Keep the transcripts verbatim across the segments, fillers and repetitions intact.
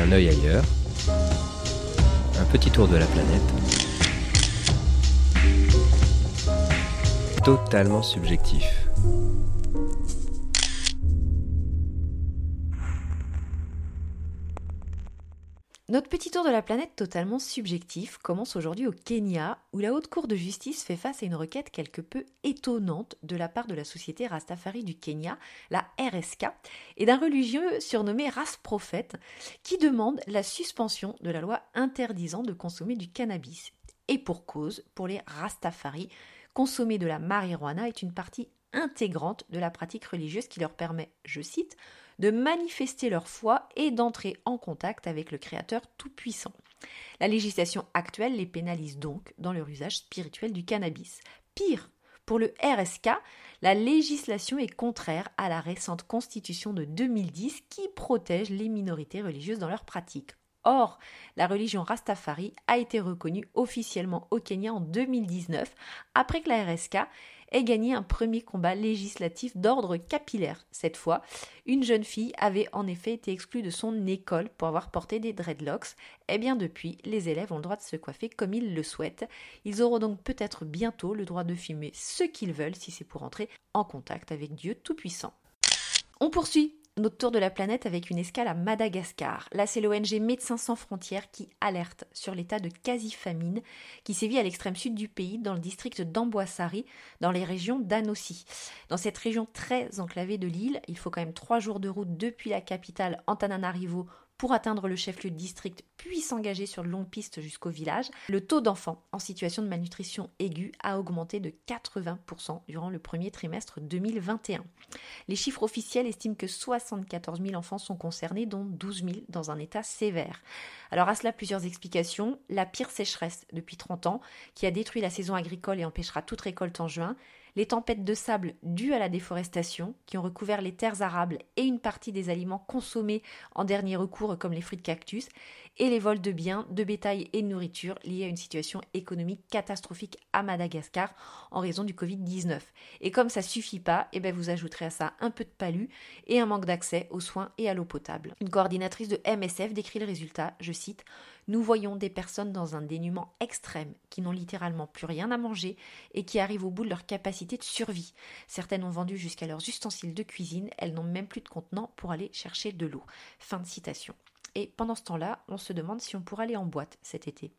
un œil ailleurs, un petit tour de la planète, totalement subjectif. Notre petit tour de la planète totalement subjectif commence aujourd'hui au Kenya, où la Haute Cour de justice fait face à une requête quelque peu étonnante de la part de la société Rastafari du Kenya, la R S K, et d'un religieux surnommé Ras Prophète, qui demande la suspension de la loi interdisant de consommer du cannabis. Et pour cause, pour les Rastafari, consommer de la marijuana est une partie intégrante de la pratique religieuse qui leur permet, je cite, de manifester leur foi et d'entrer en contact avec le Créateur Tout-Puissant. La législation actuelle les pénalise donc dans leur usage spirituel du cannabis. Pire, pour le R S K, la législation est contraire à la récente constitution de deux mille dix qui protège les minorités religieuses dans leur pratique. Or, la religion Rastafari a été reconnue officiellement au Kenya en deux mille dix-neuf, après que la R S K ait gagné un premier combat législatif d'ordre capillaire. Cette fois, une jeune fille avait en effet été exclue de son école pour avoir porté des dreadlocks. Et bien depuis, les élèves ont le droit de se coiffer comme ils le souhaitent. Ils auront donc peut-être bientôt le droit de fumer ce qu'ils veulent si c'est pour entrer en contact avec Dieu Tout-Puissant. On poursuit notre tour de la planète avec une escale à Madagascar. Là, c'est l'O N G Médecins sans frontières qui alerte sur l'état de quasi-famine qui sévit à l'extrême sud du pays, dans le district d'Amboissary, dans les régions d'Anossi. Dans cette région très enclavée de l'île, il faut quand même trois jours de route depuis la capitale Antananarivo pour atteindre le chef-lieu de district, puis s'engager sur de longues pistes jusqu'au village. Le taux d'enfants en situation de malnutrition aiguë a augmenté de quatre-vingts pour cent durant le premier trimestre deux mille vingt et un. Les chiffres officiels estiment que soixante-quatorze mille enfants sont concernés, dont douze mille dans un état sévère. Alors à cela, plusieurs explications. La pire sécheresse depuis trente ans, qui a détruit la saison agricole et empêchera toute récolte en juin. Les tempêtes de sable dues à la déforestation, qui ont recouvert les terres arables et une partie des aliments consommés en dernier recours, comme les fruits de cactus, et les vols de biens, de bétail et de nourriture liés à une situation économique catastrophique à Madagascar en raison du covid dix-neuf. Et comme ça suffit pas, eh ben vous ajouterez à ça un peu de palu et un manque d'accès aux soins et à l'eau potable. Une coordinatrice de M S F décrit le résultat, je cite, « Nous voyons des personnes dans un dénuement extrême qui n'ont littéralement plus rien à manger et qui arrivent au bout de leur capacité de survie. Certaines ont vendu jusqu'à leurs ustensiles de cuisine, elles n'ont même plus de contenant pour aller chercher de l'eau. » Fin de citation. Et pendant ce temps-là, on se demande si on pourra aller en boîte cet été.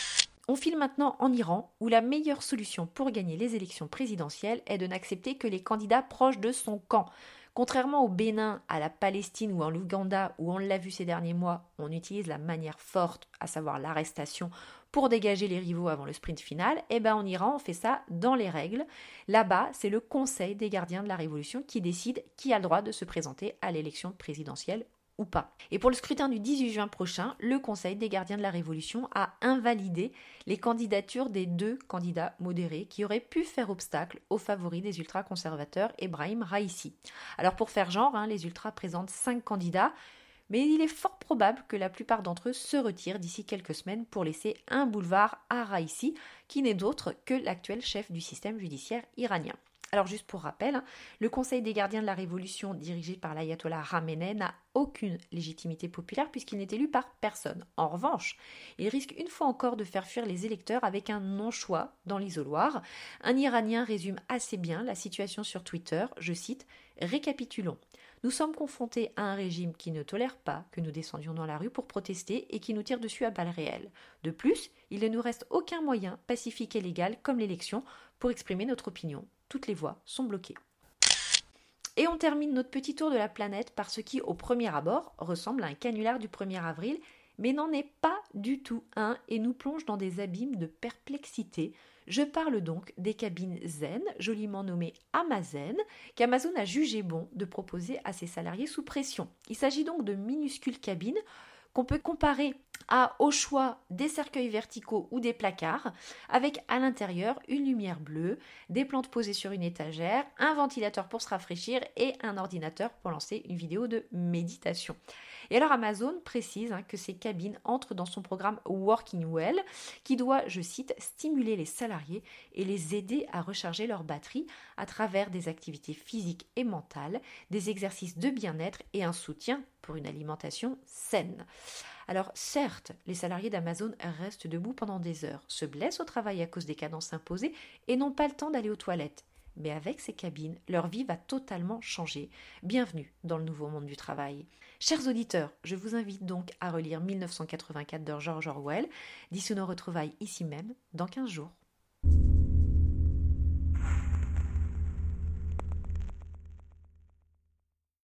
On file maintenant en Iran, où la meilleure solution pour gagner les élections présidentielles est de n'accepter que les candidats proches de son camp. Contrairement au Bénin, à la Palestine ou en Ouganda, où on l'a vu ces derniers mois, on utilise la manière forte, à savoir l'arrestation, pour dégager les rivaux avant le sprint final, et ben en Iran, on fait ça dans les règles. Là-bas, c'est le Conseil des gardiens de la Révolution qui décide qui a le droit de se présenter à l'élection présidentielle ou pas. Et pour le scrutin du dix-huit juin prochain, le Conseil des gardiens de la Révolution a invalidé les candidatures des deux candidats modérés qui auraient pu faire obstacle aux favoris des ultra-conservateurs Ebrahim Raïssi. Alors pour faire genre, hein, les ultras présentent cinq candidats, mais il est fort probable que la plupart d'entre eux se retirent d'ici quelques semaines pour laisser un boulevard à Raïssi, qui n'est d'autre que l'actuel chef du système judiciaire iranien. Alors juste pour rappel, le Conseil des gardiens de la Révolution, dirigé par l'ayatollah Khamenei, n'a aucune légitimité populaire puisqu'il n'est élu par personne. En revanche, il risque une fois encore de faire fuir les électeurs avec un non-choix dans l'isoloir. Un Iranien résume assez bien la situation sur Twitter, je cite « Récapitulons. Nous sommes confrontés à un régime qui ne tolère pas que nous descendions dans la rue pour protester et qui nous tire dessus à balles réelles. De plus, il ne nous reste aucun moyen pacifique et légal comme l'élection pour exprimer notre opinion. Toutes les voies sont bloquées. » Et on termine notre petit tour de la planète par ce qui, au premier abord, ressemble à un canular du premier avril, mais n'en est pas du tout un et nous plonge dans des abîmes de perplexité. Je parle donc des cabines Zen, joliment nommées Amazen, qu'Amazon a jugé bon de proposer à ses salariés sous pression. Il s'agit donc de minuscules cabines qu'on peut comparer à, au choix, des cercueils verticaux ou des placards, avec à l'intérieur une lumière bleue, des plantes posées sur une étagère, un ventilateur pour se rafraîchir et un ordinateur pour lancer une vidéo de méditation. Et alors Amazon précise hein, que ces cabines entrent dans son programme Working Well, qui doit, je cite, stimuler les salariés et les aider à recharger leur batterie à travers des activités physiques et mentales, des exercices de bien-être et un soutien pour une alimentation saine. Alors certes, les salariés d'Amazon restent debout pendant des heures, se blessent au travail à cause des cadences imposées et n'ont pas le temps d'aller aux toilettes. Mais avec ces cabines, leur vie va totalement changer. Bienvenue dans le nouveau monde du travail. Chers auditeurs, je vous invite donc à relire mille neuf cent quatre-vingt-quatre de George Orwell. D'ici nos retrouvailles ici même, dans quinze jours.